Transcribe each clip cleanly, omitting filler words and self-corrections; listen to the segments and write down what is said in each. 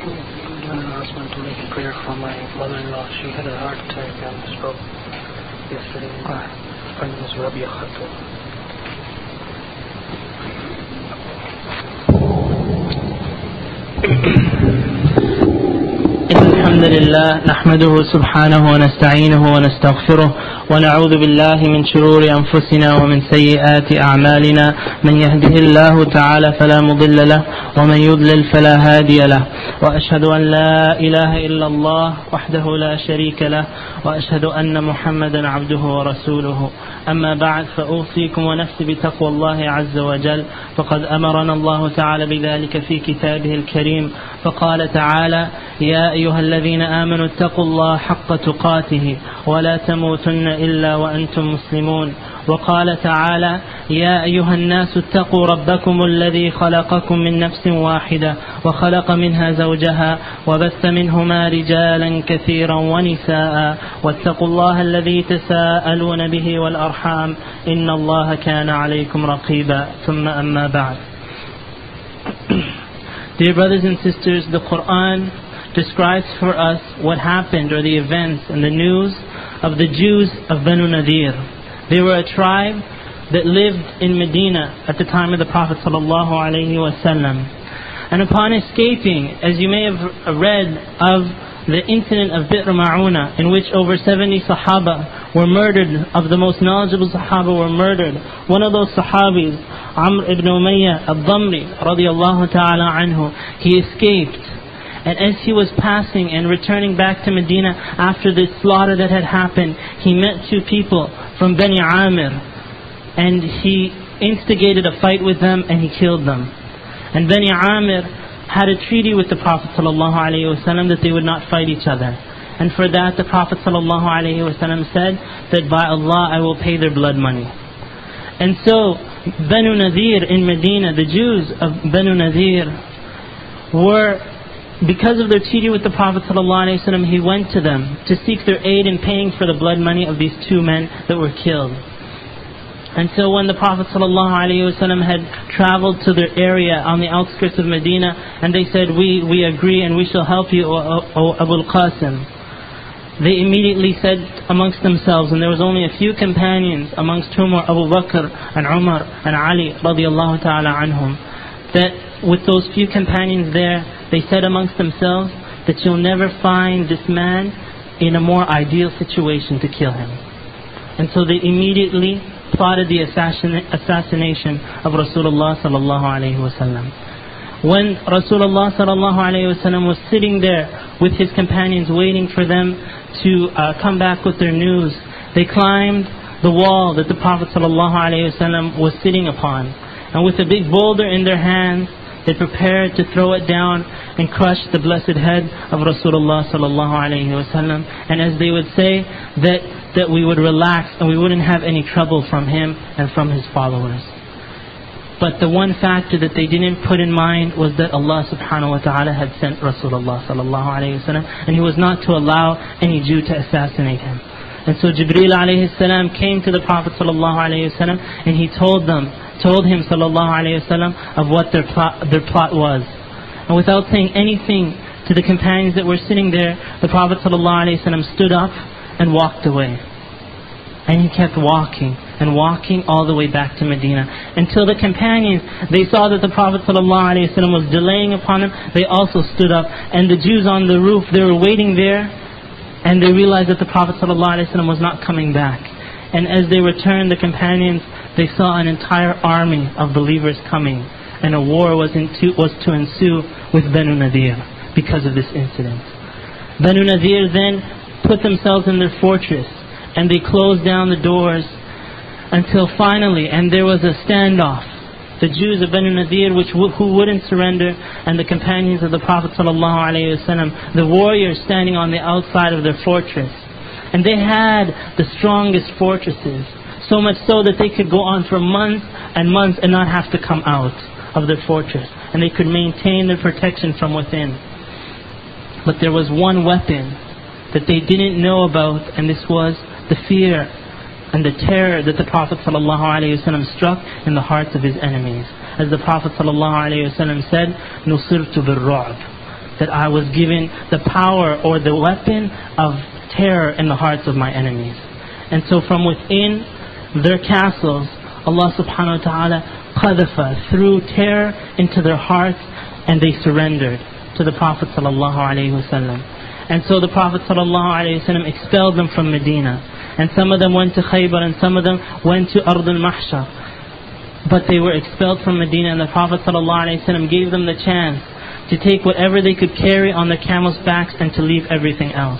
My husband to make a prayer for my mother-in-law. She had a heart attack and stroke yesterday. Her name is Rabia Khatou. الحمد لله نحمده سبحانه ونستعينه ونستغفره ونعوذ بالله من شرور أنفسنا ومن سيئات أعمالنا من يهده الله تعالى فلا مضل له ومن يضلل فلا هادي له وأشهد أن لا إله إلا الله وحده لا شريك له وأشهد أن محمدا عبده ورسوله أما بعد فأوصيكم ونفسي بتقوى الله عز وجل فقد أمرنا الله تعالى بذلك في كتابه الكريم فقال تعالى يا أيها الذين آمنوا اتقوا الله حق تقاته ولا تموتن إلا وأنتم مسلمون وقال تعالى يا أيها الناس اتقوا ربكم الذي خلقكم من نفس واحدة وخلق منها زوجها وبث منهما رجالا كثيرا ونساء واتقوا الله الذي تساءلون به والأرحام إن الله كان عليكم رقيبا ثم أما بعد. Dear brothers and sisters, the Quran describes for us what happened or the events and the news of the Jews of Banu Nadir. They were a tribe that lived in Medina at the time of the Prophet ﷺ. And upon escaping, as you may have read of the incident of Bi'r Ma'una, in which over 70 Sahaba were murdered, of the most knowledgeable Sahaba were murdered. One of those Sahabis, Amr ibn Umayyah al-Dhamri radiyallahu ta'ala anhu, he escaped. And as he was passing and returning back to Medina after this slaughter that had happened, he met two people from Bani Amir, and he instigated a fight with them and he killed them. And Bani Amir had a treaty with the Prophet ﷺ that they would not fight each other. And for that the Prophet ﷺ said that by Allah I will pay their blood money. And so Banu Nadir in Medina, the Jews of Banu Nadir were, because of their treaty with the Prophet ﷺ, he went to them to seek their aid in paying for the blood money of these two men that were killed. And so when the Prophet ﷺ had traveled to their area on the outskirts of Medina, and they said, we agree and we shall help you, O Abu al-Qasim, they immediately said amongst themselves, and there was only a few companions amongst whom were Abu Bakr and Umar and Ali radiallahu ta'ala anhum, that with those few companions there, they said amongst themselves that you'll never find this man in a more ideal situation to kill him. And so they immediately plotted the assassination of Rasulullah sallallahu alayhi wasallam. When Rasulullah sallallahu alayhi wasallam was sitting there with his companions waiting for them to come back with their news, they climbed the wall that the Prophet sallallahu alayhi wasallam was sitting upon, and with a big boulder in their hands they prepared to throw it down and crush the blessed head of Rasulullah sallallahu alayhi wasallam. And as they would say, that we would relax and we wouldn't have any trouble from him and from his followers. But the one factor that they didn't put in mind was that Allah subhanahu wa ta'ala had sent Rasulullah sallallahu alayhi wasallam, and he was not to allow any Jew to assassinate him. And so Jibreel alayhi salam came to the Prophet sallallahu alayhi wasallam, and he told him sallallahu alayhi wasallam of what their plot was. And without saying anything to the companions that were sitting there, the Prophet sallallahu alayhi wasallam stood up and walked away. And he kept walking and walking all the way back to Medina, until the companions, they saw that the Prophet ﷺ was delaying upon them. They also stood up, and the Jews on the roof, they were waiting there, and they realized that the Prophet ﷺ was not coming back. And as they returned, the companions, they saw an entire army of believers coming, and a war was to ensue with Banu Nadir because of this incident. Banu Nadir then put themselves in their fortress, and they closed down the doors until finally, and there was a standoff. The Jews of Banu Nadir who wouldn't surrender, and the companions of the Prophet ﷺ, the warriors standing on the outside of their fortress. And they had the strongest fortresses, so much so that they could go on for months and months and not have to come out of their fortress, and they could maintain their protection from within. But there was one weapon that they didn't know about, and this was the fear and the terror that the Prophet ﷺ struck in the hearts of his enemies. As the Prophet ﷺ said, نُصِرْتُ بِالرُّعْبِ, that I was given the power or the weapon of terror in the hearts of my enemies. And so from within their castles, Allah subhanahu wa ta'ala qadhafa, threw terror into their hearts, and they surrendered to the Prophet sallallahu alaihi wasallam. And so the Prophet sallallahu alaihi wasallam expelled them from Medina. And some of them went to Khaybar, and some of them went to Ard al-Mahshar. But they were expelled from Medina, and the Prophet ﷺ gave them the chance to take whatever they could carry on their camels' backs and to leave everything else.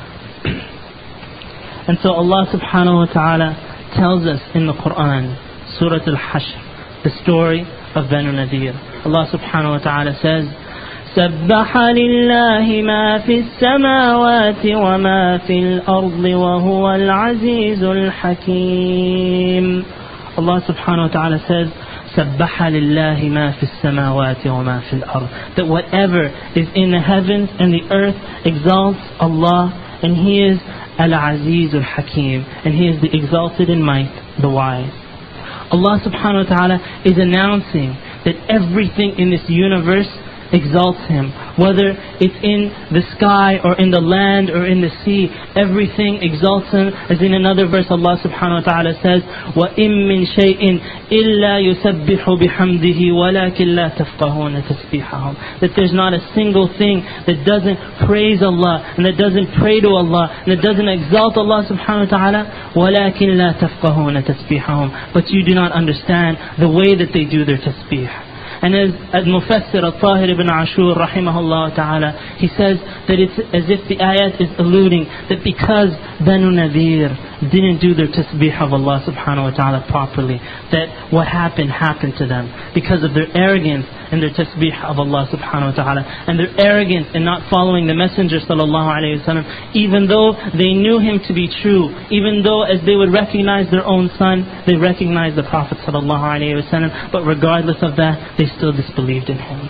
And so Allah subhanahu wa ta'ala tells us in the Quran, Surah Al-Hashr, the story of Banu Nadir. Allah subhanahu wa ta'ala says, سبح لله ما في السماوات وما في الأرض وهو العزيز الحكيم. Allah subhanahu wa ta'ala says, سبح لله ما في السماوات وما في الأرض. That whatever is in the heavens and the earth exalts Allah, and He is Al-Aziz Al-Hakim, and He is the exalted in might, the wise. Allah subhanahu wa ta'ala is announcing that everything in this universe exalts Him. Whether it's in the sky or in the land or in the sea, everything exalts Him. As in another verse, Allah subhanahu wa ta'ala says, وَإِن مِّن شَيْءٍ إِلَّا يُسَبِّحُ بِحَمْدِهِ وَلَكِنْ لَا تَفْقَهُونَ تَسْبِيحَهُم. That there's not a single thing that doesn't praise Allah, and that doesn't pray to Allah, and that doesn't exalt Allah subhanahu wa ta'ala. وَلَكِنْ لَا تَفْقَهُونَ تَسْبِيحَهُم. But you do not understand the way that they do their tasbih. And as Mufassir Al-Tahir ibn Ashur rahimahullah ta'ala, he says that it's as if the ayat is alluding that because Banu Nadir didn't do their tasbih of Allah subhanahu wa ta'ala properly, that what happened to them because of their arrogance in their tasbih of Allah subhanahu wa ta'ala, and their arrogance in not following the Messenger sallallahu alayhi wa sallam, even though they knew him to be true, even though as they would recognize their own son, they recognized the Prophet sallallahu alayhi wa sallam, but regardless of that, they still disbelieved in him.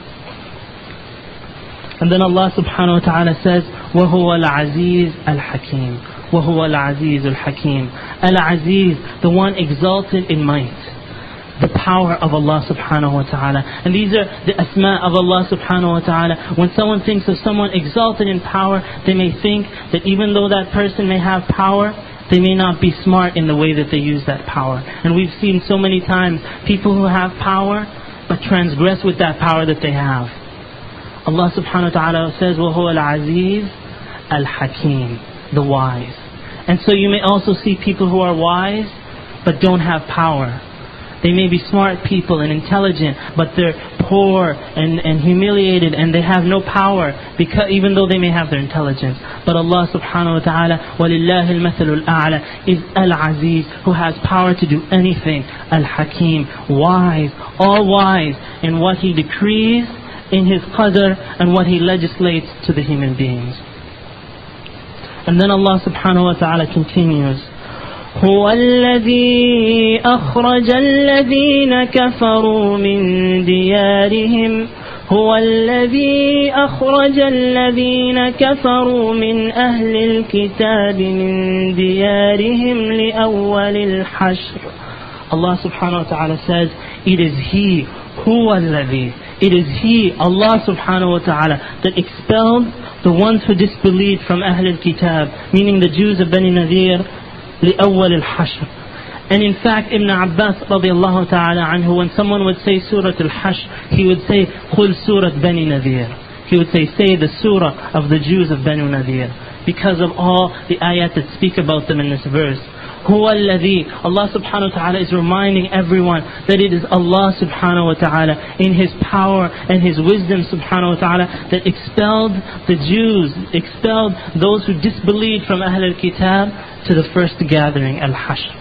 And then Allah subhanahu wa ta'ala says, وَهُوَ الْعَزِيزُ الْحَكِيمُ وَهُوَ الْعَزِيزُ الْحَكِيمُ. Al-Aziz, the one exalted in might, the power of Allah subhanahu wa ta'ala. And these are the asma of Allah subhanahu wa ta'ala. When someone thinks of someone exalted in power, they may think that even though that person may have power, they may not be smart in the way that they use that power. And we've seen so many times people who have power but transgress with that power that they have. Allah subhanahu wa ta'ala says, وَهُوَ الْعَزِيزُ الْحَكِيمُ, the wise. And so you may also see people who are wise but don't have power. They may be smart people and intelligent, but they're poor and humiliated, and they have no power, because even though they may have their intelligence. But Allah subhanahu wa ta'ala, وَلِلَّهِ الْمَثَلُ الْأَعْلَى, is Al-Aziz, who has power to do anything. Al-Hakim, wise, all wise in what He decrees in His qadr and what He legislates to the human beings. And then Allah subhanahu wa ta'ala continues, هو الذي أخرج الذين كفروا من ديارهم هو الذي أخرج الذين كفروا من أهل الكتاب من ديارهم لأول الحشر. Allah subhanahu wa ta'ala says, it is He, هو الذي, it is He, Allah subhanahu wa ta'ala, that expelled the ones who disbelieved from Ahl al-Kitab, meaning the Jews of Bani Nadir, لأول الحشر. And in fact, Ibn Abbas radiallahu ta'ala anhu, when someone would say Surah Al-Hashr, he would say, قُلْ Surah Bani Nadir. He would say the surah of the Jews of Banu Nadir, because of all the ayat that speak about them in this verse. هُوَ الَّذِي, Allah subhanahu wa ta'ala is reminding everyone that it is Allah subhanahu wa ta'ala in His power and His wisdom subhanahu wa ta'ala that expelled the Jews, expelled those who disbelieved from Ahl al-Kitab to the first gathering, Al-Hashr.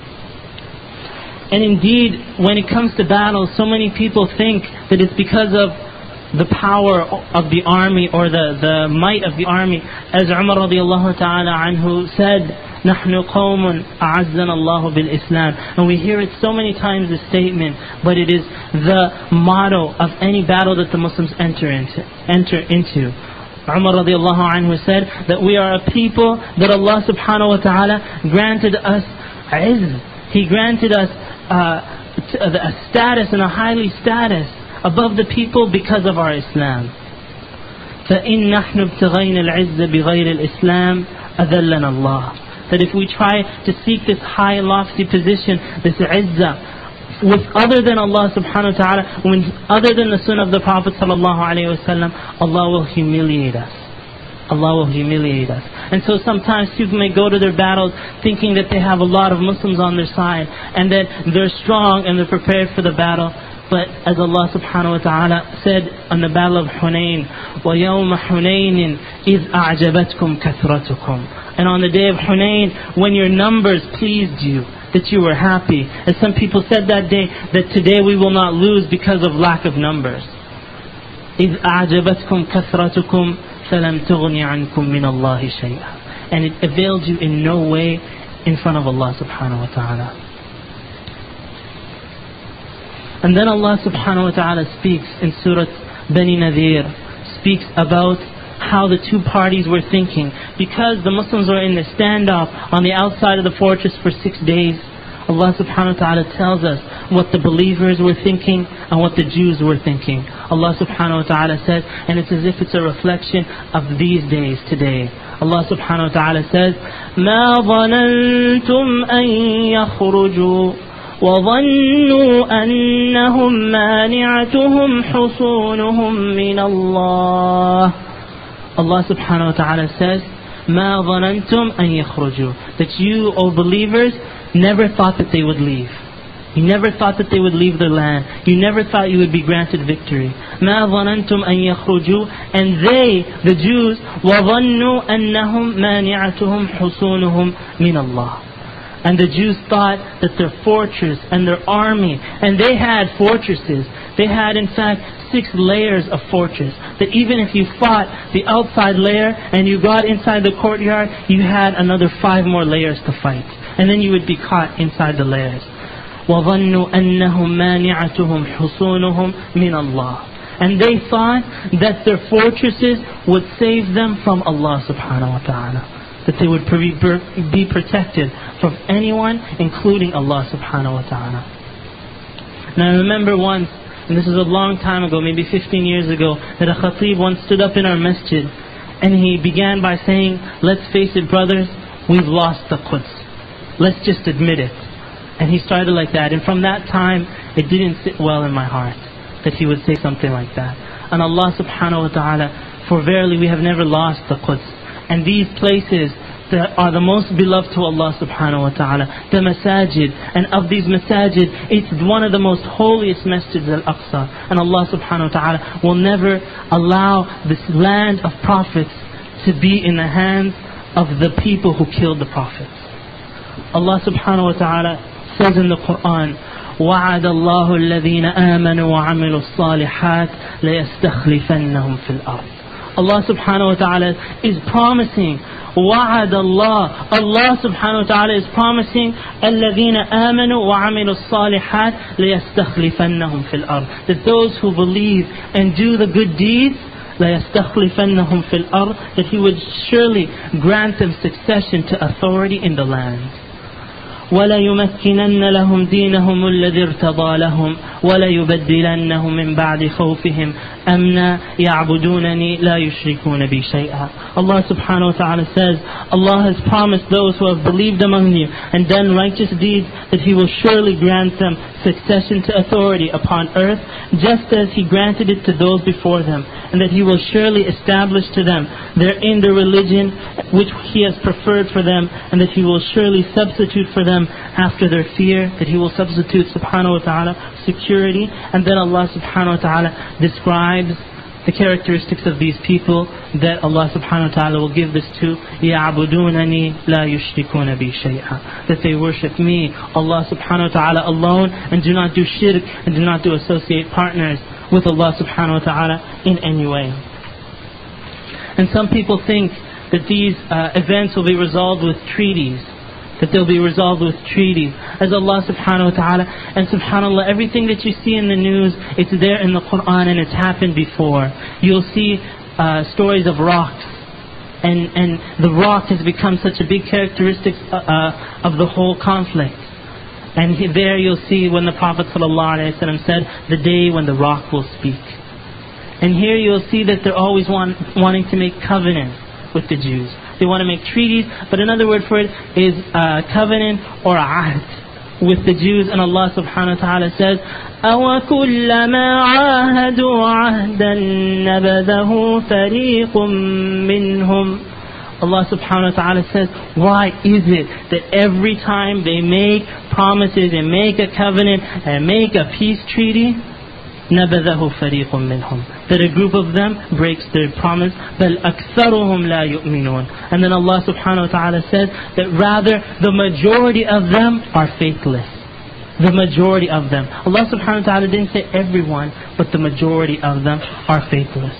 And indeed, when it comes to battle, so many people think that it's because of the power of the army or the might of the army. As Umar radiallahu ta'ala anhu said, نحن قوم أعزنا الله بالإسلام. And we hear it so many times, this statement, but it is the motto of any battle that the Muslims enter into. Umar radiallahu anhu said that we are a people that Allah subhanahu wa ta'ala granted us izz. He granted us a status and a highly status above the people because of our Islam. فإن نحن ابتغينا العز بغير الإسلام أذلنا الله. That if we try to seek this high lofty position, this izzah, with other than Allah subhanahu wa ta'ala, when other than the sunnah of the Prophet sallallahu alayhi wa sallam, Allah will humiliate us. Allah will humiliate us. And so sometimes people may go to their battles thinking that they have a lot of Muslims on their side and that they're strong and they're prepared for the battle. But as Allah subhanahu wa ta'ala said on the battle of Hunayn, وَيَوْمَ حُنَيْنٍ إِذْ أَعْجَبَتْكُمْ كَثْرَتُكُمْ. And on the day of Hunayn, when your numbers pleased you, that you were happy. As some people said that day, that today we will not lose because of lack of numbers. إِذْ أَعْجَبَتْكُمْ كَثْرَتُكُمْ فَلَمْ تُغْنِ عَنْكُمْ مِنَ اللَّهِ شَيْئًا. And it availed you in no way in front of Allah subhanahu wa ta'ala. And then Allah subhanahu wa ta'ala speaks in Surah Bani Nadir, speaks about how the two parties were thinking. Because the Muslims were in the standoff on the outside of the fortress for 6 days, Allah subhanahu wa ta'ala tells us what the believers were thinking and what the Jews were thinking. Allah subhanahu wa ta'ala says, and it's as if it's a reflection of these days today. Allah subhanahu wa ta'ala says, مَا ظَنَنْتُمْ أَن يَخْرُجُوا وَظَنُّوا أَنَّهُمْ مَانِعَتُهُمْ حُصُونُهُمْ مِنَ اللَّهِ. Allah subhanahu wa ta'ala says, مَا ظَنَنْتُمْ أَن يَخْرُجُوا. That you, O believers, never thought that they would leave. You never thought that they would leave their land. You never thought you would be granted victory. مَا ظَنَنْتُمْ أَن يَخْرُجُوا. And they, the Jews, وَظَنُّوا أَنَّهُمْ مَانِعَتُهُمْ حُصُونُهُمْ مِنَ اللَّهِ. And the Jews thought that their fortress and their army, and they had fortresses. They had in fact 6 layers of fortress. That even if you fought the outside layer and you got inside the courtyard, you had another 5 more layers to fight. And then you would be caught inside the layers. وَظَنُّوا أَنَّهُمْ مَانِعَتُهُمْ حُصُونُهُمْ مِنَ اللَّهِ. And they thought that their fortresses would save them from Allah subhanahu wa ta'ala. That they would be protected from anyone, including Allah subhanahu wa ta'ala. Now I remember once, and this is a long time ago, maybe 15 years ago, that a khatib once stood up in our masjid and he began by saying, let's face it brothers, we've lost the Quds. Let's just admit it. And he started like that, and from that time it didn't sit well in my heart that he would say something like that. And Allah subhanahu wa ta'ala, for verily we have never lost the Quds. And these places that are the most beloved to Allah subhanahu wa ta'ala, the masajid, and of these masajid, it's one of the most holiest masjids, al-Aqsa. And Allah subhanahu wa ta'ala will never allow this land of prophets to be in the hands of the people who killed the prophets. Allah subhanahu wa ta'ala says in the Quran, وَعَدَ اللَّهُ الَّذِينَ آمَنُوا وَعَمِلُوا الصَّالِحَاتِ لَيَسْتَخْلِفَنَّهُمْ فِي الْأَرْضِ. Allah subhanahu wa ta'ala is promising, وَعَدَ اللَّهُ, Allah subhanahu wa ta'ala is promising, الَّذِينَ آمَنُوا وَعَمِلُوا الصَّالِحَاتِ لَيَسْتَخْلِفَنَّهُمْ فِي الْأَرْضِ. That those who believe and do the good deeds, لَيَسْتَخْلِفَنَّهُمْ فِي الْأَرْضِ, that He would surely grant them succession to authority in the land. وَلَيُمَكِّنَنَّ لَهُمْ دِينَهُمُ الَّذِي ارْتَضَى لَهُمْ وَلَيُبَدِّلَنَّهُمْ مِنْ بَعْدِ خَوْفِهِمْ أَمْنًا يَعْبُدُونَنِي لَا يُشْرِكُونَ بِي شَيْئًا. Allah subhanahu wa ta'ala says, Allah has promised those who have believed among you and done righteous deeds that He will surely grant them succession to authority upon earth, just as He granted it to those before them, and that He will surely establish to them therein the religion which He has preferred for them, and that He will surely substitute for them after their fear, that He will substitute subhanahu wa ta'ala security. And then Allah subhanahu wa ta'ala describes the characteristics of these people that Allah subhanahu wa ta'ala will give this to, يَعْبُدُونَنِي لَا يُشْرِكُونَ بِي شَيْئًا. That they worship me, Allah subhanahu wa ta'ala alone, and do not do shirk, and do not do associate partners with Allah subhanahu wa ta'ala in any way. And some people think that these events will be resolved with treaties, that they'll be resolved with treaties. As Allah subhanahu wa ta'ala, and subhanAllah, everything that you see in the news, it's there in the Quran and it's happened before. You'll see stories of rocks, and the rock has become such a big characteristic of the whole conflict. And there you'll see when the Prophet ﷺ said, the day when the rock will speak. And here you'll see that they're always wanting to make covenants with the Jews. They want to make treaties, but another word for it is covenant or ahd with the Jews. And Allah subhanahu wa ta'ala says, أَوَكُلَّمَا عَاهَدُوا عَهْدًا نَبَذَهُ فَرِيقٌ مِّنْهُمْ. Allah subhanahu wa ta'ala says, why is it that every time they make promises and make a covenant and make a peace treaty, نَبَذَهُ فَرِيقٌ مِّنْهُمْ, that a group of them breaks their promise, بَلْ أَكْثَرُهُمْ لَا يُؤْمِنُونَ. And then Allah subhanahu wa ta'ala says that rather the majority of them are faithless. The majority of them. Allah subhanahu wa ta'ala didn't say everyone, but the majority of them are faithless.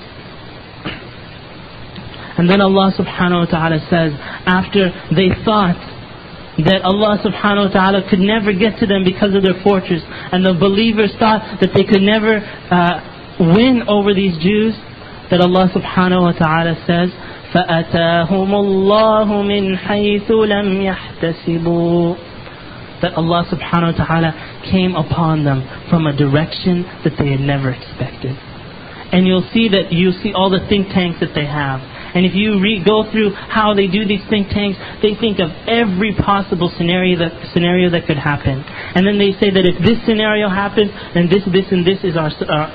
And then Allah subhanahu wa ta'ala says, after they thought that Allah subhanahu wa ta'ala could never get to them because of their fortress, and the believers thought that they could never win over these Jews, that Allah subhanahu wa ta'ala says, فَأَتَاهُمُ اللَّهُ مِنْ حَيْثُ لَمْ يَحْتَسِبُوا, that Allah subhanahu wa ta'ala came upon them from a direction that they had never expected. And you'll see all the think tanks that they have. And if you go through how they do these think tanks, they think of every possible scenario that could happen. And then they say that if this scenario happens, then this and this is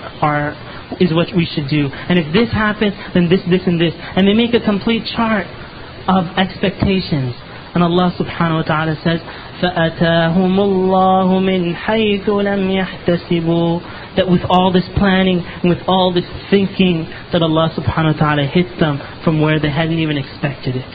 is what we should do. And if this happens, then this and this. And they make a complete chart of expectations. And Allah subhanahu wa ta'ala says, فَأَتَاهُمُ اللَّهُ مِنْ حَيْثُ لَمْ يَحْتَسِبُوا, that with all this planning, with all this thinking, that Allah subhanahu wa ta'ala hit them from where they hadn't even expected it.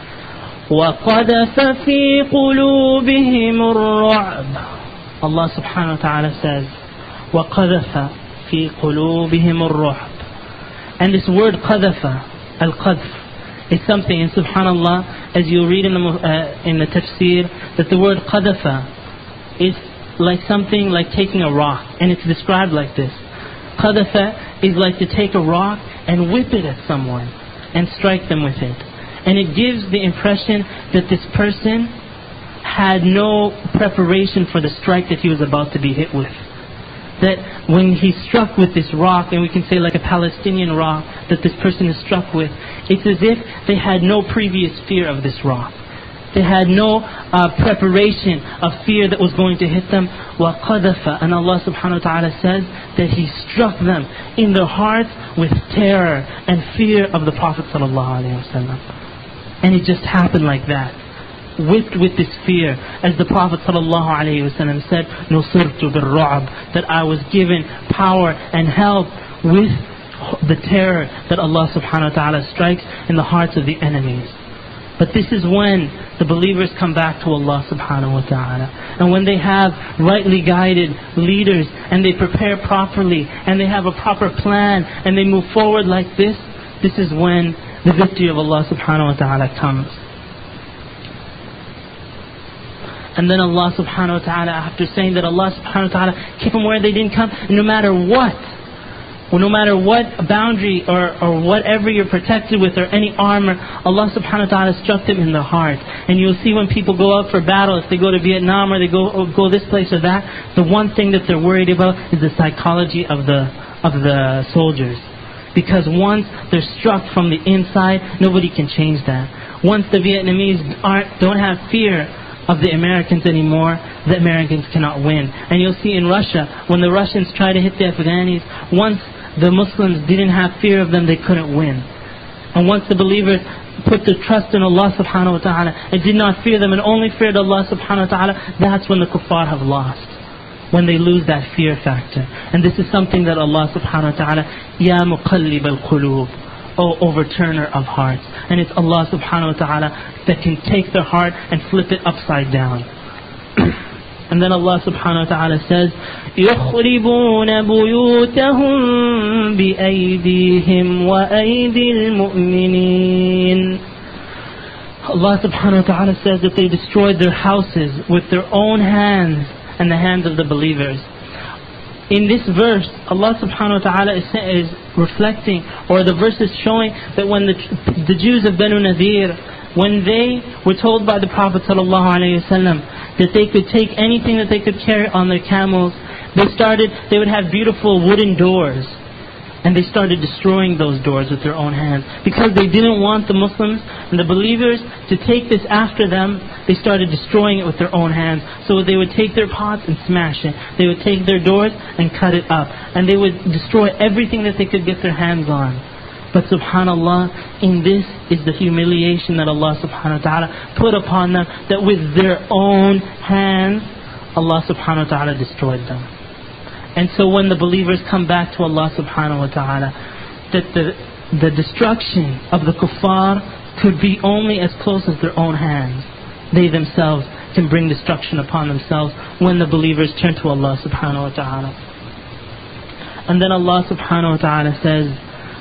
وَقَذَفَ فِي قُلُوبِهِمُ الرُّعْبَ. Allah subhanahu wa ta'ala says, وَقَذَفَ فِي قُلُوبِهِمُ الرُّعْبَ. And this word قَذَفَ, al-qadf, is something, and subhanallah, as you read in the tafsir, that the word qadafa is like something like taking a rock, and it's described like this. Qadafa is like to take a rock and whip it at someone and strike them with it. And it gives the impression that this person had no preparation for the strike that he was about to be hit with. That when he struck with this rock, and we can say like a Palestinian rock that this person is struck with, it's as if they had no previous fear of this rock. They had no preparation of fear that was going to hit them. وَقَذَفَ. And Allah subhanahu wa ta'ala says that He struck them in their hearts with terror and fear of the Prophet sallallahu alaihi wasallam. And it just happened like that. Whipped with this fear, as the Prophet ﷺ said, نُصِرْتُ بِالرُّعْبِ, that I was given power and help with the terror that Allah subhanahu wa ta'ala strikes in the hearts of the enemies. But this is when the believers come back to Allah subhanahu wa ta'ala. And when they have rightly guided leaders, and they prepare properly, and they have a proper plan, and they move forward like this, this is when the victory of Allah subhanahu wa ta'ala comes. And then Allah subhanahu wa ta'ala, after saying that Allah subhanahu wa ta'ala kept them where they didn't come, no matter what boundary or whatever you're protected with or any armor, Allah subhanahu wa ta'ala struck them in the heart. And you'll see when people go out for battle, if they go to Vietnam or they go this place or that, the one thing that they're worried about is the psychology of the soldiers. Because once they're struck from the inside, nobody can change that. Once the Vietnamese don't have fear of the Americans anymore, the Americans cannot win. And you'll see in Russia, when the Russians try to hit the Afghanis, once the Muslims didn't have fear of them, they couldn't win. And once the believers put their trust in Allah subhanahu wa ta'ala and did not fear them and only feared Allah subhanahu wa ta'ala, that's when the kuffar have lost. When they lose that fear factor. And this is something that Allah subhanahu wa ta'ala, Ya muqallib al-qulub, O overturner of hearts. And it's Allah subhanahu wa ta'ala that can take their heart and flip it upside down. And then Allah subhanahu wa ta'ala says, يُخْرِبُونَ بُيُوتَهُمْ بِأَيْدِيهِمْ وَأَيْدِي الْمُؤْمِنِينَ. Allah subhanahu wa ta'ala says that they destroyed their houses with their own hands and the hands of the believers. In this verse, Allah subhanahu wa ta'ala is reflecting, or the verse is showing that when the Jews of Banu Nadir, when they were told by the Prophet sallallahu alaihi wasallam that they could take anything that they could carry on their camels, they would have beautiful wooden doors. And they started destroying those doors with their own hands. Because they didn't want the Muslims and the believers to take this after them, they started destroying it with their own hands. So they would take their pots and smash it. They would take their doors and cut it up. And they would destroy everything that they could get their hands on. But subhanAllah, in this is the humiliation that Allah subhanahu wa ta'ala put upon them, that with their own hands, Allah subhanahu wa ta'ala destroyed them. And so when the believers come back to Allah subhanahu wa ta'ala, that the destruction of the kuffar could be only as close as their own hands. They themselves can bring destruction upon themselves when the believers turn to Allah subhanahu wa ta'ala. And then Allah subhanahu wa ta'ala says,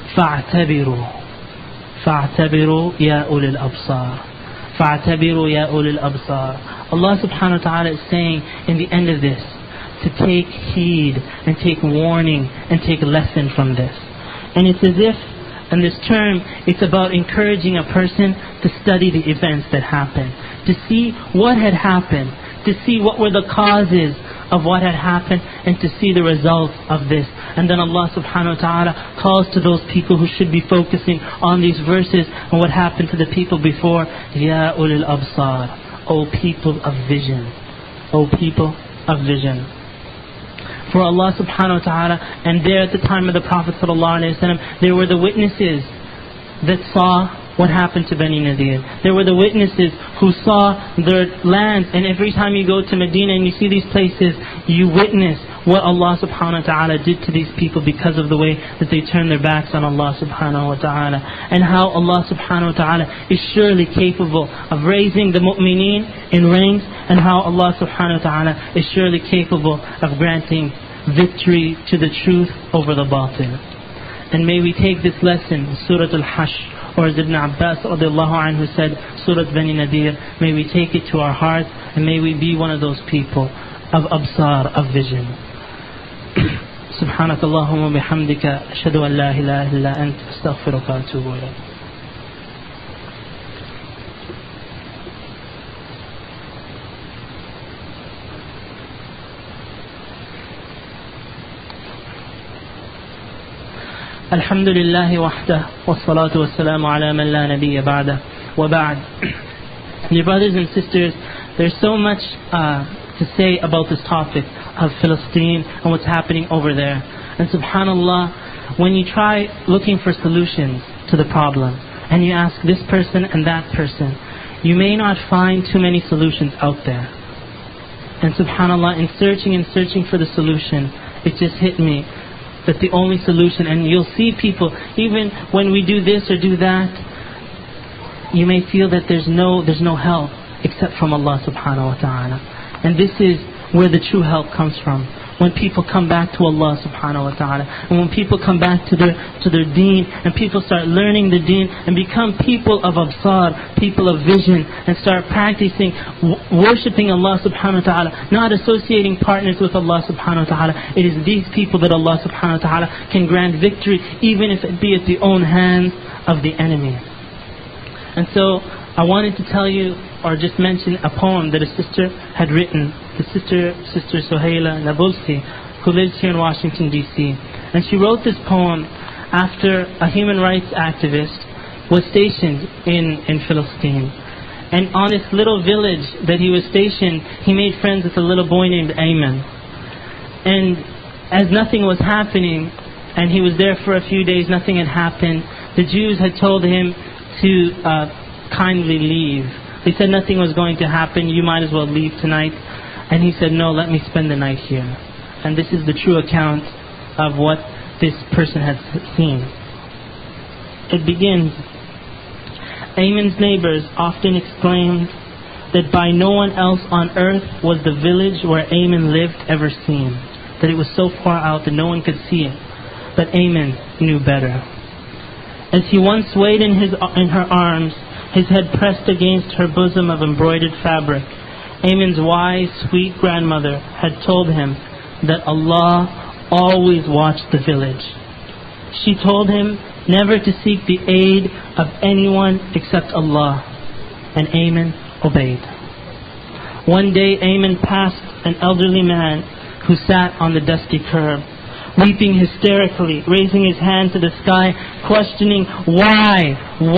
فَاعْتَبِرُوا يَا أُولِي الْأَبْصَارِ فَاعْتَبِرُوا يَا أُولِي الْأَبْصَارِ. Allah subhanahu wa ta'ala is saying in the end of this, to take heed and take warning and take lesson from this. And it's as if, in this term, it's about encouraging a person to study the events that happened, to see what had happened, to see what were the causes of what had happened, and to see the results of this. And then Allah subhanahu wa ta'ala calls to those people who should be focusing on these verses and what happened to the people before. Ya ulil absar, O people of vision, O people of vision. For Allah subhanahu wa ta'ala, and there at the time of the Prophet sallallahu alaihi wasallam, there were the witnesses that saw what happened to Bani Nadir. There were the witnesses who saw their lands, and every time you go to Medina and you see these places, you witness what Allah subhanahu wa ta'ala did to these people because of the way that they turned their backs on Allah subhanahu wa ta'ala. And how Allah subhanahu wa ta'ala is surely capable of raising the mu'mineen in ranks, and how Allah subhanahu wa ta'ala is surely capable of granting victory to the truth over the batil. And may we take this lesson, Surah Al-Hashr, or as Ibn Abbas radiallahu anhu said, Surah Bani Nadir, may we take it to our hearts, and may we be one of those people of absar, of vision. سبحانك اللهم وبحمدك أشهد أن لا إله إلا أنت أستغفرك وأتوب إليك. الحمد لله وحده والصلاة والسلام على من لا نبي بعده وبعد. Dear brothers and sisters, there's so much to say about this topic of Palestine and what's happening over there. And subhanallah, when you try looking for solutions to the problem, and you ask this person and that person, you may not find too many solutions out there. And subhanallah, in searching for the solution, it just hit me that the only solution, and you'll see people, even when we do this or do that, you may feel that there's no help except from Allah subhanahu wa ta'ala. And this is where the true help comes from. When people come back to Allah subhanahu wa ta'ala, and when people come back to their deen, and people start learning the deen and become people of absar, people of vision, and start practicing worshipping Allah subhanahu wa ta'ala, not associating partners with Allah subhanahu wa ta'ala, it is these people that Allah subhanahu wa ta'ala can grant victory, even if it be at the own hands of the enemy. And so I wanted to tell you, or just mention a poem that a sister had written, the Sister Suhaila Nabulsi, who lives here in Washington DC. And she wrote this poem after a human rights activist was stationed in Palestine. And on this little village that he was stationed, he made friends with a little boy named Ayman. And as nothing was happening, and he was there for a few days, nothing had happened, the Jews had told him to kindly leave. They said nothing was going to happen, you might as well leave tonight. And he said, no, let me spend the night here. And this is the true account of what this person has seen. It begins, Ayman's neighbors often exclaimed that by no one else on earth was the village where Ayman lived ever seen, that it was so far out that no one could see it. But Ayman knew better. As he once swayed in her arms, his head pressed against her bosom of embroidered fabric, Ayman's wise, sweet grandmother had told him that Allah always watched the village. She told him never to seek the aid of anyone except Allah, and Ayman obeyed. One day Ayman passed an elderly man who sat on the dusty curb. weeping hysterically, raising his hand to the sky, questioning, why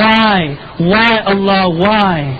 Allah, why?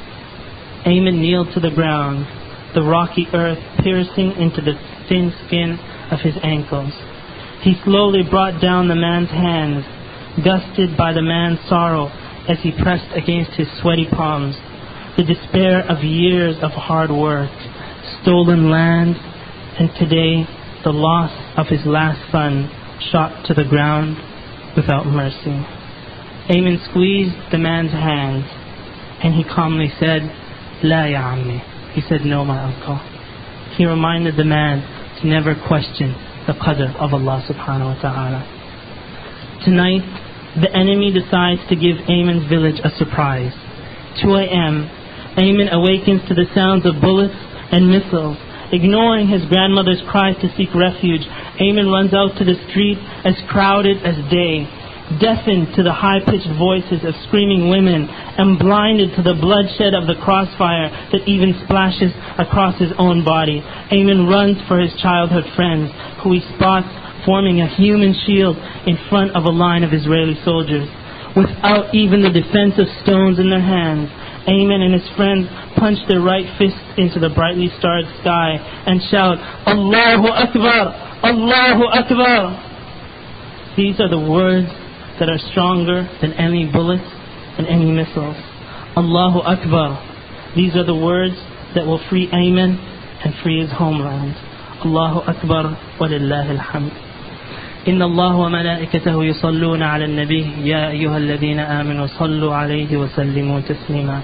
Ayman kneeled to the ground, the rocky earth piercing into the thin skin of his ankles. He slowly brought down the man's hands, gusted by the man's sorrow as he pressed against his sweaty palms. The despair of years of hard work, stolen land, and today the loss of his last son shot to the ground without mercy. Ayman squeezed the man's hands and he calmly said, La ya ammi. He said, no, my uncle. He reminded the man to never question the qadr of Allah subhanahu wa ta'ala. Tonight, the enemy decides to give Ayman's village a surprise. 2 a.m., Ayman awakens to the sounds of bullets and missiles. Ignoring his grandmother's cries to seek refuge, Ayman runs out to the street as crowded as day, deafened to the high-pitched voices of screaming women and blinded to the bloodshed of the crossfire that even splashes across his own body. Ayman runs for his childhood friends, who he spots forming a human shield in front of a line of Israeli soldiers. Without even the defensive stones in their hands, Ayman and his friends punch their right fists into the brightly starred sky and shout, Allahu Akbar! Allahu Akbar! These are the words that are stronger than any bullets and any missiles. Allahu Akbar. These are the words that will free Ayman and free his homeland. Allahu Akbar wa lillahi alhamd. إن الله وملائكته يصلون على النبي يا أيها الذين آمنوا صلوا عليه وسلموا تسليما.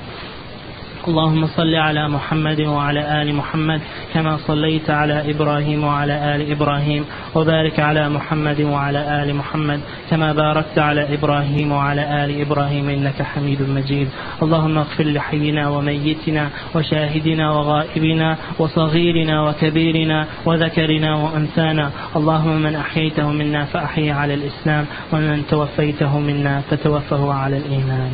اللهم صل على محمد وعلى آل محمد كما صليت على إبراهيم وعلى آل إبراهيم وبارك على محمد وعلى آل محمد كما باركت على إبراهيم وعلى آل إبراهيم إنك حميد مجيد. اللهم اغفر لحينا وميتنا وشاهدنا وغائبنا وصغيرنا وكبيرنا وذكرنا وأنثانا. اللهم من أحييته منا فأحيه على الإسلام ومن توفيته منا فتوفه على الإيمان.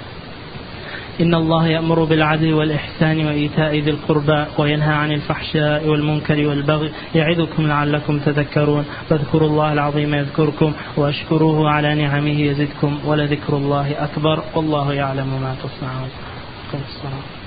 إن الله يأمر بالعدل والإحسان وإيتاء ذي القربى وينهى عن الفحشاء والمنكر والبغي يعظكم لعلكم تذكرون. فاذكروا الله العظيم يذكركم واشكروه على نعمه يزدكم ولذكر الله أكبر والله يعلم ما تصنعون.